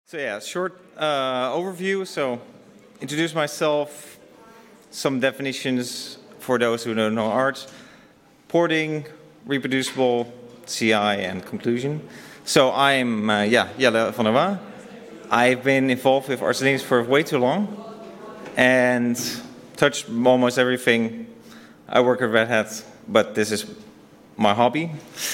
So yeah, short overview. So introduce myself, some definitions for those who don't know Arch, porting, reproducible, CI, and conclusion. So I'm Jelle van der Waa. I've been involved with Arch Linux for way too long and touched almost everything. I work at Red Hat, but this is my hobby.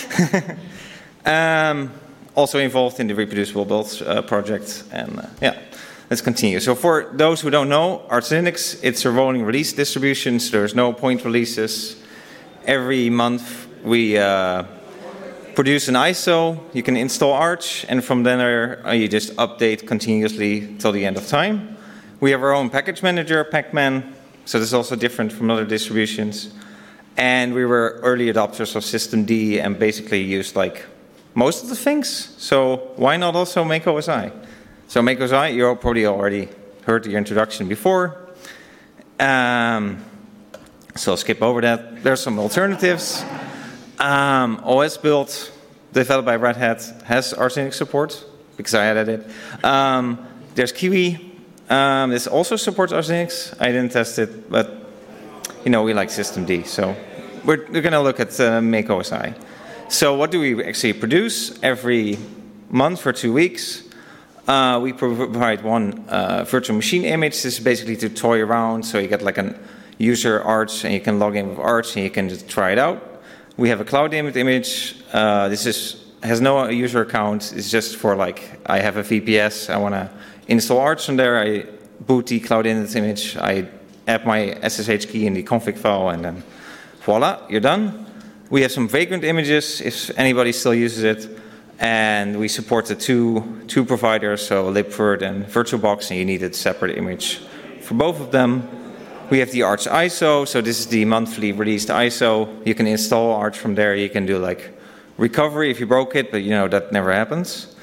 Also involved in the reproducible builds project, and let's continue. So for those who don't know, Arch Linux, it's a rolling release distribution, so there's no point releases. Every month we produce an ISO, you can install Arch, and from there you just update continuously till the end of time. We have our own package manager, Pacman, so this is also different from other distributions. And we were early adopters of systemd and basically used like most of the things, so why not also make OSI? So make OSI, you probably already heard the introduction before. So I'll skip over that. There's some alternatives. OS build, developed by Red Hat, has Arch Linux support, because I added it. There's Kiwi. This also supports Arch Linux. I didn't test it, but we like systemd, so we're going to look at make OSI. So what do we actually produce? Every month for 2 weeks, we provide one virtual machine image. This is basically to toy around, so you get like a user Arch, and you can log in with Arch, and you can just try it out. We have a cloud image. This has no user account. It's just for like, I have a VPS, I want to install Arch on there, I boot the cloud image, I add my SSH key in the config file, and then voila, you're done. We have some Vagrant images, if anybody still uses it, and we support the two providers, so libvirt and VirtualBox, and you need a separate image for both of them. We have the Arch ISO, so this is the monthly released ISO. You can install Arch from there. You can do like recovery if you broke it, but that never happens.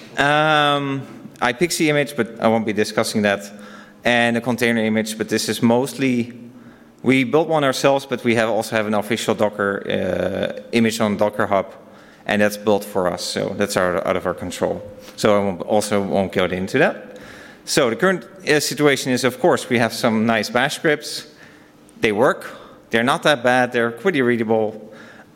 iPXE image, but I won't be discussing that, and a container image, but this is mostly. We built one ourselves, but we also have an official Docker image on Docker Hub, and that's built for us, so that's out of our control. So I won't go into that. So the current situation is, of course, we have some nice bash scripts. They work. They're not that bad. They're pretty readable.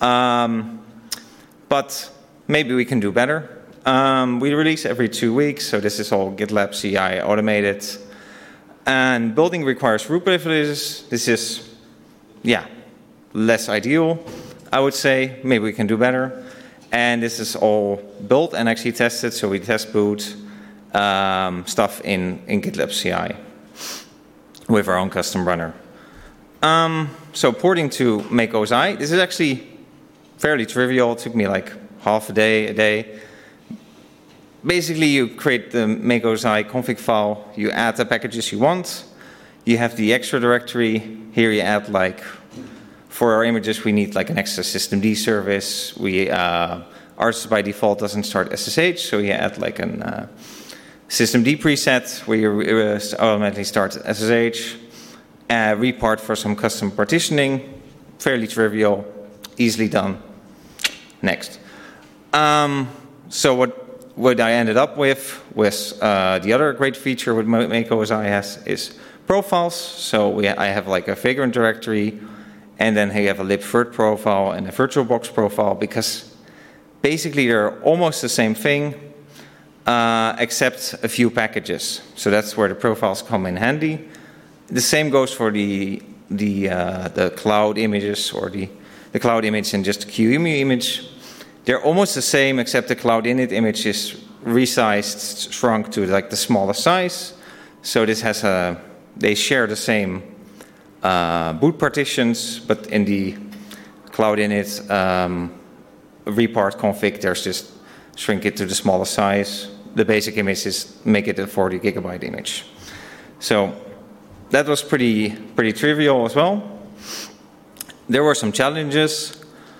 But maybe we can do better. We release every 2 weeks, so this is all GitLab CI automated. And building requires root privileges. This is, less ideal, I would say. Maybe we can do better. And this is all built and actually tested. So we test boot stuff in GitLab CI with our own custom runner. So porting to make OSI. This is actually fairly trivial. It took me like half a day. Basically, you create the make OSI config file, you add the packages you want, you have the extra directory, here you add like, for our images we need like an extra systemd service, ours by default doesn't start SSH, so you add like an systemd preset where you automatically start SSH, repart for some custom partitioning, fairly trivial, easily done. Next. So what I ended up with the other great feature what make OSI has is profiles. So I have like a Vagrant directory, and then you have a libvirt profile and a VirtualBox profile, because basically they're almost the same thing, except a few packages. So that's where the profiles come in handy. The same goes for the cloud images, or the cloud image and just the QEMU image. They're almost the same, except the cloud init image is resized, shrunk to like the smallest size. So this has they share the same boot partitions, but in the cloud init repart config, there's just shrink it to the smallest size. The basic image is make it a 40 gigabyte image. So that was pretty trivial as well. There were some challenges.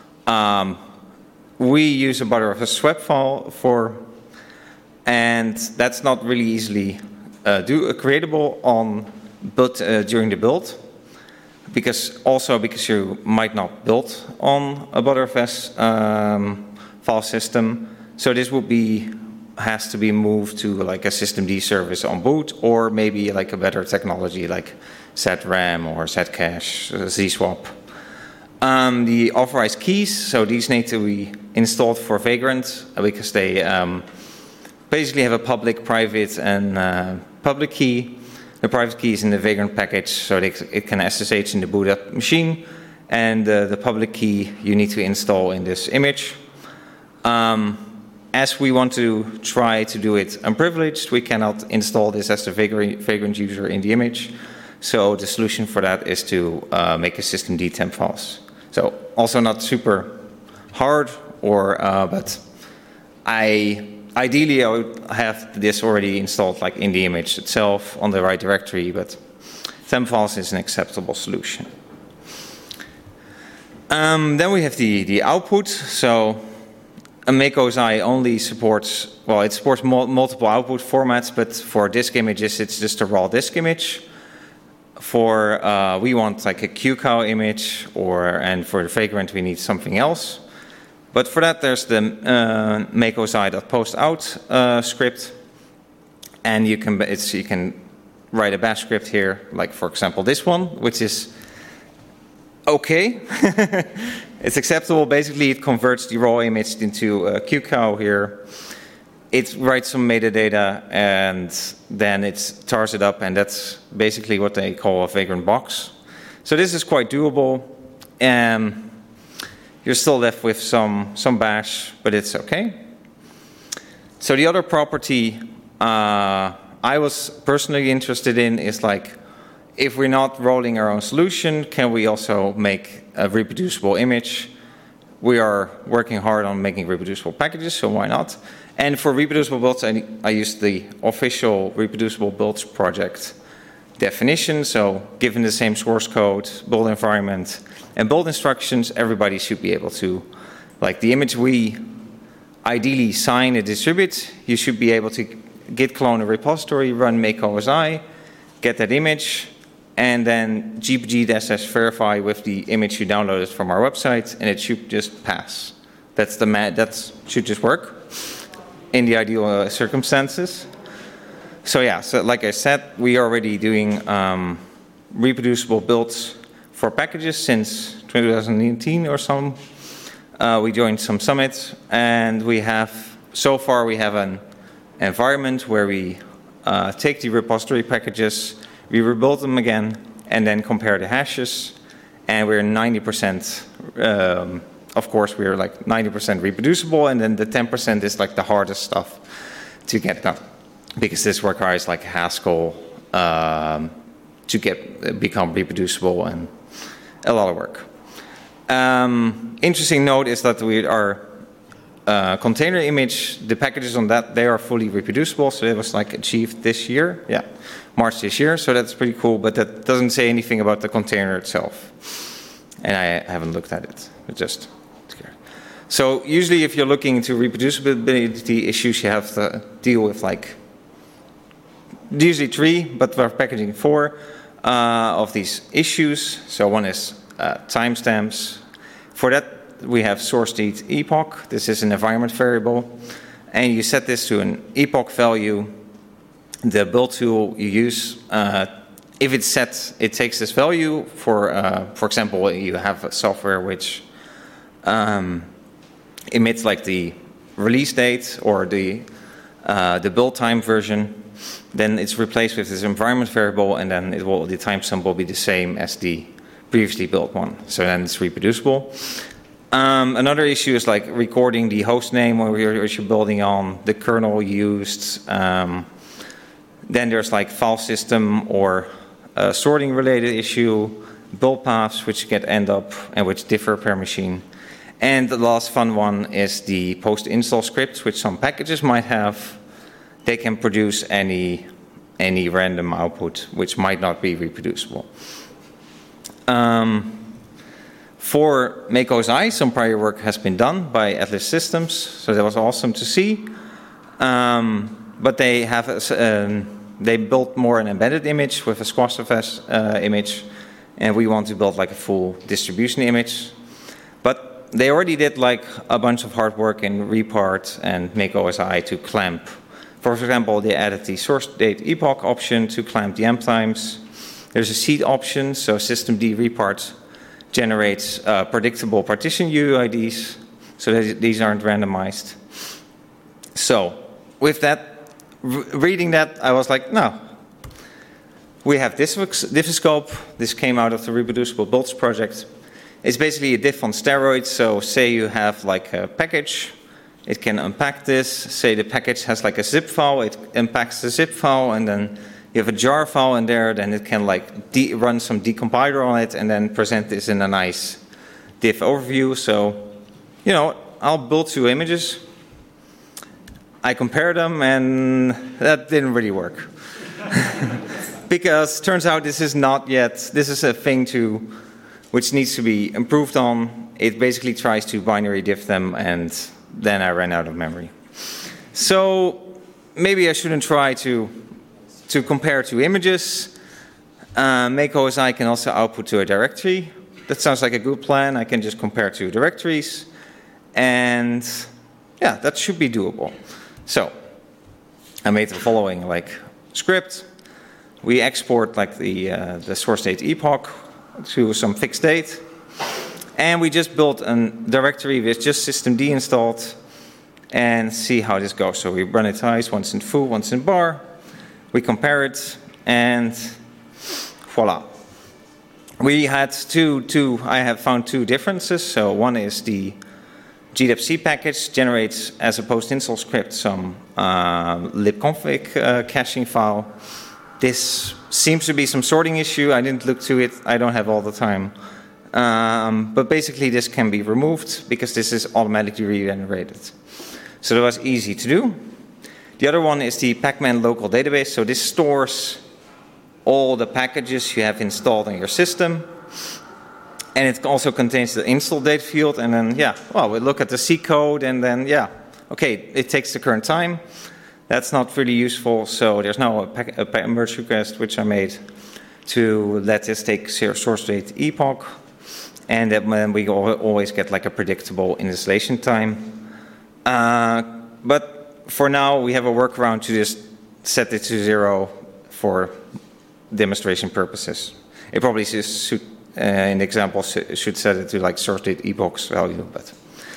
We use a Btrfs swap file and that's not really easily creatable during the build, because you might not build on a Btrfs file system. So this would be has to be moved to like a systemd service on boot, or maybe like a better technology like ZRAM or Zcache, ZSwap. The authorized keys, so these need to be installed for Vagrant because they basically have a public, private, and public key. The private key is in the Vagrant package, so it can SSH in the boot up machine, and the public key you need to install in this image. As we want to try to do it unprivileged, we cannot install this as the Vagrant user in the image. So the solution for that is to make a systemd temp files. So also not super hard, but ideally I would have this already installed like in the image itself on the right directory, but temp files is an acceptable solution. Then we have the output. So MakeOSI only supports, well, it supports multiple output formats, but for disk images, it's just a raw disk image. For, we want like a QCOW image, and for the Vagrant, we need something else. But for that, there's the makeosi.postout script, and you can write a bash script here, like for example this one, which is okay. It's acceptable. Basically, it converts the raw image into a QCOW here. It writes some metadata, and then it tars it up, and that's basically what they call a Vagrant box. So this is quite doable. You're still left with some bash, but it's okay. So the other property I was personally interested in is like, if we're not rolling our own solution, can we also make a reproducible image? We are working hard on making reproducible packages, so why not? And for reproducible builds, I used the official reproducible builds project definition. So given the same source code, build environment, and build instructions, everybody should be able to, like the image we ideally sign and distribute, you should be able to git clone a repository, run makeOSI, get that image, and then gpg-verify with the image you downloaded from our website, and it should just pass. That should just work in the ideal circumstances. So yeah, so like I said, we are already doing reproducible builds for packages since 2019 or so. We joined some summits, and so far we have an environment where we take the repository packages, we rebuild them again, and then compare the hashes, and we're 90%, of course we're like 90% reproducible, and then the 10% is like the hardest stuff to get done, because this requires like Haskell to become reproducible, and a lot of work. Interesting note is that our container image, the packages on that, they are fully reproducible, so it was like achieved this year, yeah, March this year, so that's pretty cool, but that doesn't say anything about the container itself. And I haven't looked at it, but just scared. So usually if you're looking into reproducibility issues, you have to deal with like, usually 3, but we're packaging 4 of these issues. So one is timestamps. For that, we have source.date epoch. This is an environment variable, and you set this to an epoch value. The build tool you use, if it's set, it takes this value. For example, you have a software which emits like the release date or the build time version. Then it's replaced with this environment variable, and then the timestamp will be the same as the previously built one. So then it's reproducible. Another issue is like recording the host name where you're building on, the kernel used. Then there's like file system or sorting related issue, build paths which end up and which differ per machine. And the last fun one is the post install scripts, which some packages might have. They can produce any random output which might not be reproducible. For makeOSI, some prior work has been done by Atlas Systems, so that was awesome to see. But they built more an embedded image with a SquashFS image, and we want to build like a full distribution image. But they already did like a bunch of hard work in Repart and MakeOSI to clamp. For example, they added the source date epoch option to clamp the amp times. There's a seed option, so systemd repart generates predictable partition UIDs, so that these aren't randomized. So with that, reading that, I was like, no. We have Diffscope. This came out of the Reproducible Builds project. It's basically a diff on steroids. So say you have like a package, it can unpack this. Say the package has like a zip file, it unpacks the zip file, and then you have a jar file in there, then it can like run some decompiler on it and then present this in a nice diff overview. So, you know, I'll build 2 images. I compare them, and that didn't really work. Because turns out this is not yet, this is a thing which needs to be improved on. It basically tries to binary diff them, and then I ran out of memory. So maybe I shouldn't try to compare 2 images. MakeOSI can also output to a directory. That sounds like a good plan. I can just compare 2 directories. And yeah, that should be doable. So I made the following like script. We export like the source date epoch to some fixed date. And we just built a directory with just systemd installed and see how this goes. So we run it twice, once in foo, once in bar. We compare it, and voila. We had I have found 2 differences. So one is the GDEPC package generates, as a post-install script, some libconfig caching file. This seems to be some sorting issue. I didn't look to it. I don't have all the time. But basically, this can be removed because this is automatically regenerated. So that was easy to do. The other one is the Pacman local database. So this stores all the packages you have installed on your system. And it also contains the install date field. And then, yeah, well, we look at the C code and then, yeah, okay, it takes the current time. That's not really useful. So there's now a merge request which I made to let this take source date epoch. And then we always get like a predictable installation time. But for now, we have a workaround to just set it to 0 for demonstration purposes. It probably should, in the example, should set it to like source date epoch's value. But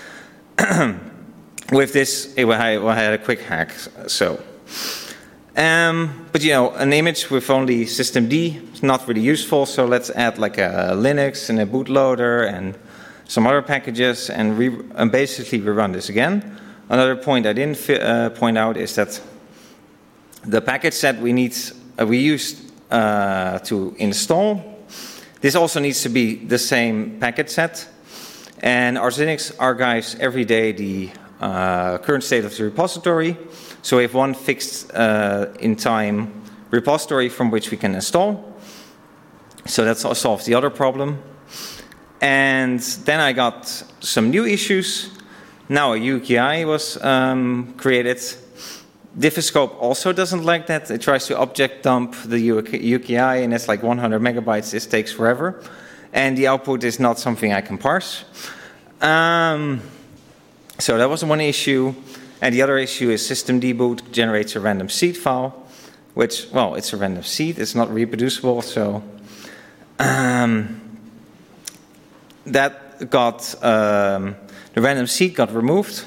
with this, I had a quick hack. So, but you know, an image with only systemd is not really useful. So let's add like a Linux and a bootloader and some other packages, and basically rerun this again. Another point I didn't point out is that the package set we used to install, this also needs to be the same package set. And Arxinix archives every day the current state of the repository. So we have one fixed in time repository from which we can install. So that solves the other problem. And then I got some new issues. Now a UKI was created. Diffscope also doesn't like that. It tries to object dump the UKI, and it's like 100 megabytes. This takes forever. And the output is not something I can parse. So that was one issue. And the other issue is systemd boot generates a random seed file, which, well, it's a random seed. It's not reproducible. So that got... the random seed got removed.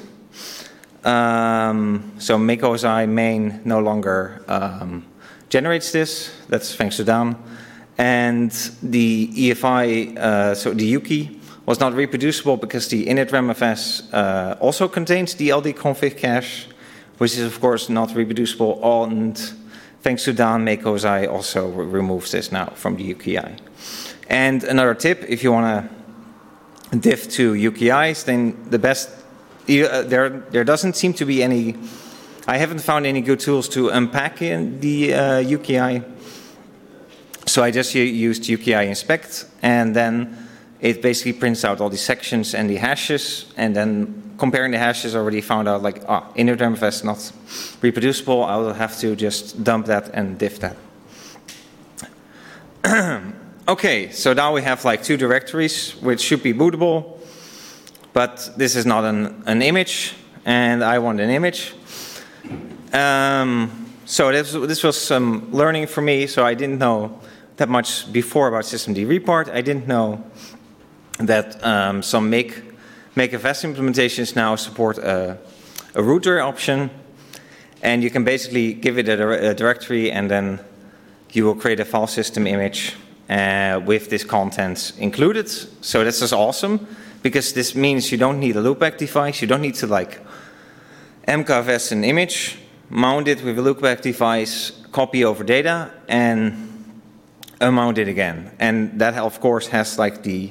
So MakeOSI main no longer generates this. That's thanks to Dan. And the EFI, so the Yuki, was not reproducible because the initramfs also contains the LD config cache, which is of course not reproducible. And thanks to Dan, MakeOSI also removes this now from the UKI. And another tip, if you want to diff to UKIs, then the best, there doesn't seem to be any, I haven't found any good tools to unpack in the UKI. So I just used UKI inspect, and then it basically prints out all the sections and the hashes, and then comparing the hashes, already found out like, initramfs not reproducible. I will have to just dump that and diff that. Okay, so now we have like 2 directories which should be bootable. but this is not an image, and I want an image. So this was some learning for me, so I didn't know that much before about systemd repart. I didn't know that some makeFS implementations now support a router option, and you can basically give it a directory, and then you will create a file system image with this contents included. So this is awesome, because this means you don't need a loopback device. You don't need to like mkfs an image, mount it with a loopback device, copy over data, and mount it again. And that of course has like the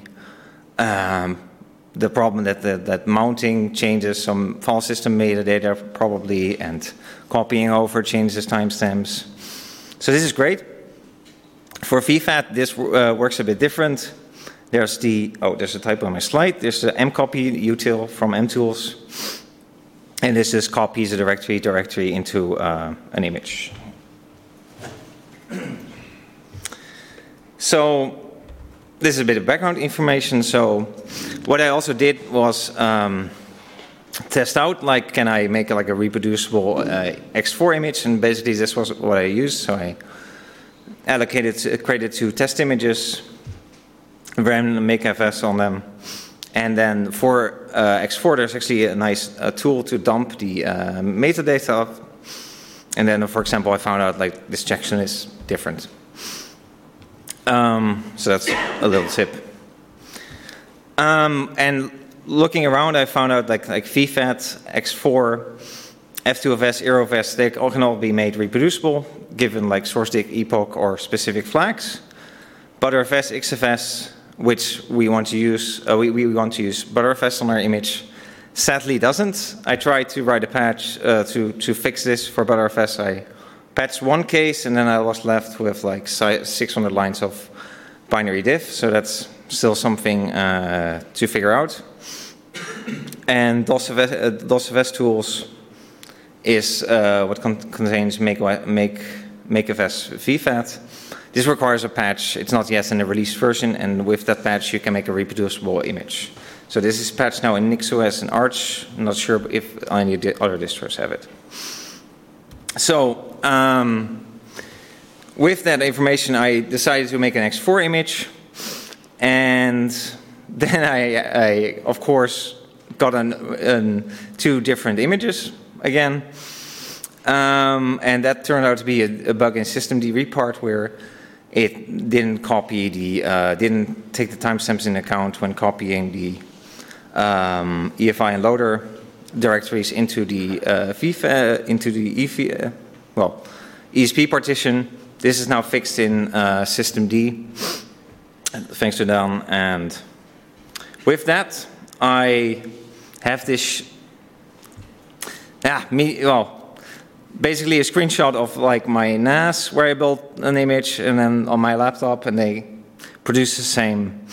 problem that mounting changes some file system metadata probably, and copying over changes timestamps. So this is great. For VFAT, this works a bit different. There's a typo on my slide. There's the mcopy util from mtools, and this just copies a directory into an image. So this is a bit of background information. So what I also did was test out, like, can I make like a reproducible X4 image? And basically this was what I used. So I created 2 test images, ran makeFS on them, and then for X4 there's actually a nice tool to dump the metadata. And then, for example, I found out like this checksum is different. So that's a little tip. And looking around, I found out like VFAT, X4, F2FS, AeroFS, they all can all be made reproducible, given like source-dig, epoch, or specific flags. ButterFS, XFS, which we want to use, we want to use ButterFS on our image, sadly doesn't. I tried to write a patch to fix this for ButterFS. I patched one case, and then I was left with like 600 lines of binary diff. So that's still something to figure out. And DOSFS tools is what contains makeFS VFAT. This requires a patch. It's not yet in the released version, and with that patch you can make a reproducible image. So this is patched now in NixOS and Arch. I'm not sure if any other distros have it. So with that information, I decided to make an X4 image, and then I of course got 2 different images again, and that turned out to be a bug in systemd repart where it didn't copy didn't take the timestamps into account when copying the EFI and loader directories into the ESP partition. This is now fixed in systemd, thanks to Dan. And with that, I have this. Basically a screenshot of like my NAS where I built an image, and then on my laptop, and they produce the same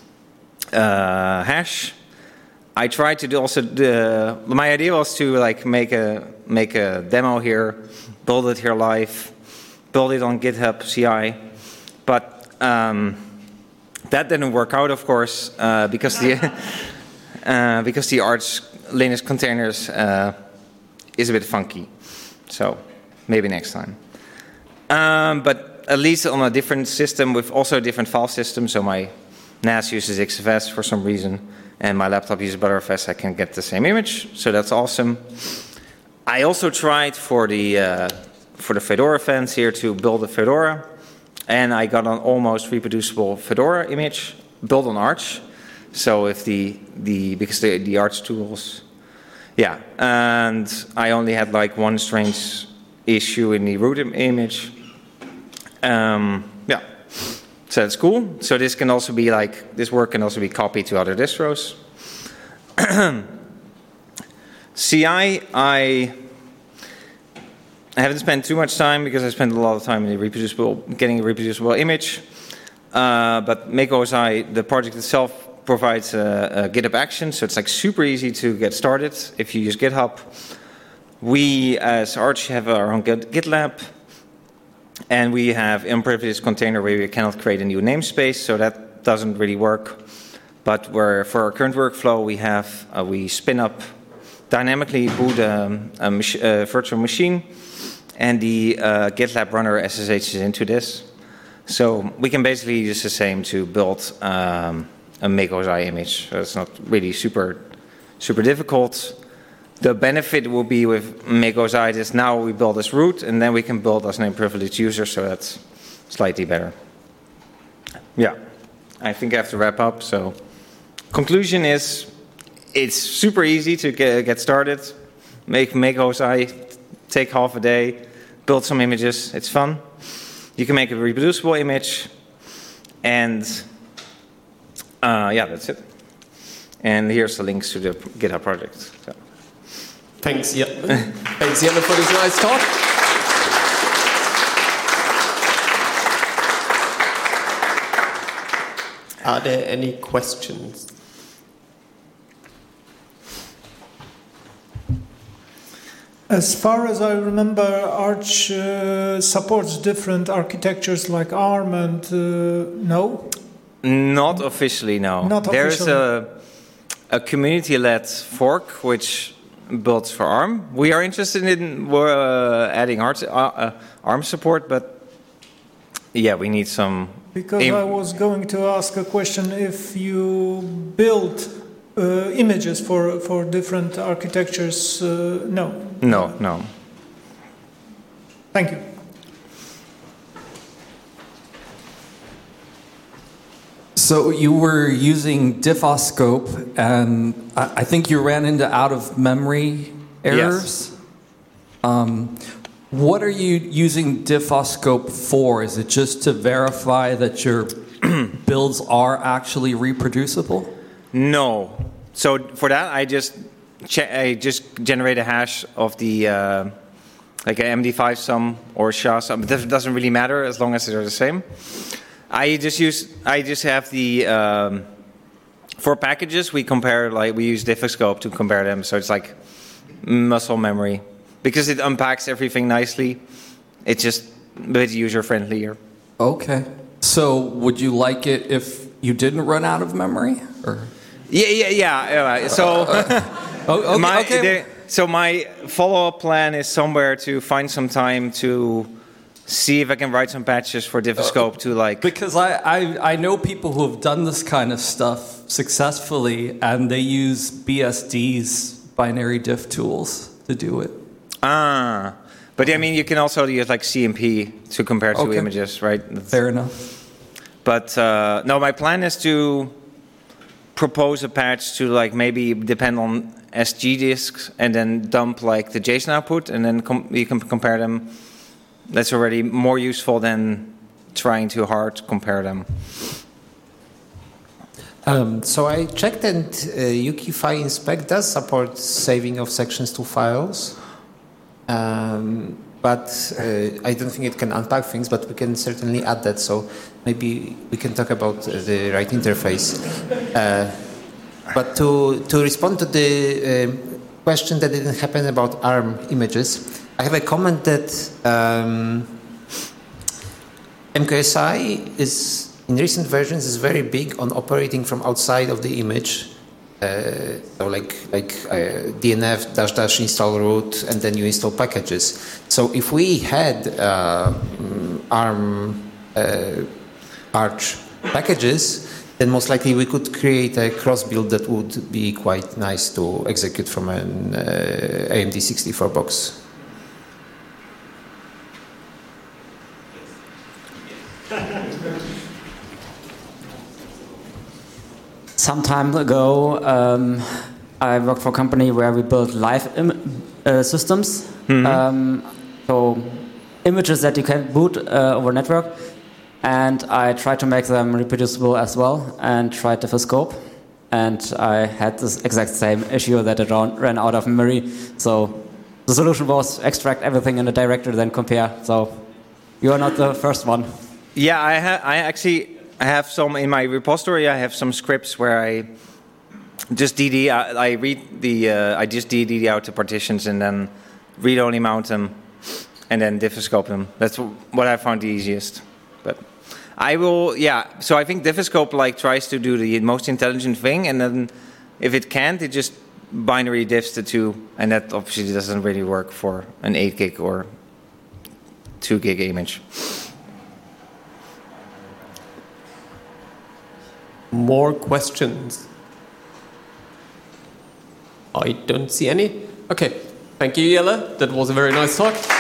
hash. I tried to do also my idea was to like make a demo here, build it here live, build it on GitHub CI, but that didn't work out, of course, because the Arch Linux containers is a bit funky. So maybe next time. But at least on a different system with also a different file system. So my NAS uses XFS for some reason, and my laptop uses ButterFS. I can get the same image, so that's awesome. I also tried for the Fedora fans here to build a Fedora, and I got an almost reproducible Fedora image built on Arch. So if because the Arch tools. Yeah, and I only had like one strange issue in the root image. Yeah, so that's cool. So this can also be like, this work can also be copied to other distros. CI, I haven't spent too much time because I spent a lot of time in getting a reproducible image. But makeOSI, the project itself, provides a GitHub action, so it's like super easy to get started if you use GitHub. We as Arch have our own GitLab, and we have unprivileged container where we cannot create a new namespace, so that doesn't really work. But for our current workflow, we spin up dynamically, boot a virtual machine, and the GitLab runner SSHs into this. So we can basically use the same to build a MakeOSI image. So it's not really super difficult. The benefit will be with MakeOSI is now we build as root, and then we can build as name privileged user, so that's slightly better. Yeah, I think I have to wrap up. So conclusion is, it's super easy to get started. Make MakeOSI, take half a day, build some images. It's fun. You can make a reproducible image, and yeah, that's it. And here's the links to the GitHub project. So. Thanks, thanks, Jelle, for this nice talk. Are there any questions? As far as I remember, Arch supports different architectures like ARM and no? Not officially, no. Not There's officially. a community-led fork which builds for ARM. We are interested in adding ARM support, but yeah, we need some... Because I was going to ask a question, if you build images for different architectures, no. No. Thank you. So you were using Diffoscope, and I think you ran into out-of-memory errors. Yes. What are you using Diffoscope for? Is it just to verify that your builds are actually reproducible? No. So for that, I just generate a hash of the like an MD5 sum or SHA sum. It doesn't really matter as long as they're the same. I just have the for packages we compare, like we use Diffoscope to compare them. So it's like muscle memory because it unpacks everything nicely. It's just a bit user friendlier. Okay. So would you like it if you didn't run out of memory? Or? Yeah. So okay. So my follow-up plan is somewhere to find some time to see if I can write some patches for Diffoscope to like... Because I know people who have done this kind of stuff successfully, and they use BSD's binary diff tools to do it. But I mean, you can also use like CMP to compare two images, right? Fair enough. But no, my plan is to propose a patch to like maybe depend on SG disks and then dump like the JSON output, and then you can compare them. That's already more useful than trying too hard to compare them. So I checked, and UKFI Inspect does support saving of sections to files, but I don't think it can unpack things, but we can certainly add that, so maybe we can talk about the right interface. But to respond to the question that didn't happen about ARM images, I have a comment that MKSI is, in recent versions, is very big on operating from outside of the image. So like DNF -- install root, and then you install packages. So if we had ARM Arch packages, then most likely we could create a cross build that would be quite nice to execute from an AMD 64 box. Some time ago, I worked for a company where we built live systems. Mm-hmm. So images that you can boot over network. And I tried to make them reproducible as well, and tried Diffoscope. And I had this exact same issue that it ran out of memory. So the solution was extract everything in a directory, then compare. So you are not the first one. Yeah, I have some in my repository. I have some scripts where I just DD. I just DD out the partitions and then read-only mount them, and then Diffoscope them. That's what I found the easiest. But I will, yeah. So I think Diffoscope like tries to do the most intelligent thing, and then if it can't, it just binary diffs the two, and that obviously doesn't really work for an 8 gig or 2 gig image. More questions? I don't see any. Okay, thank you, Jelle. That was a very nice talk.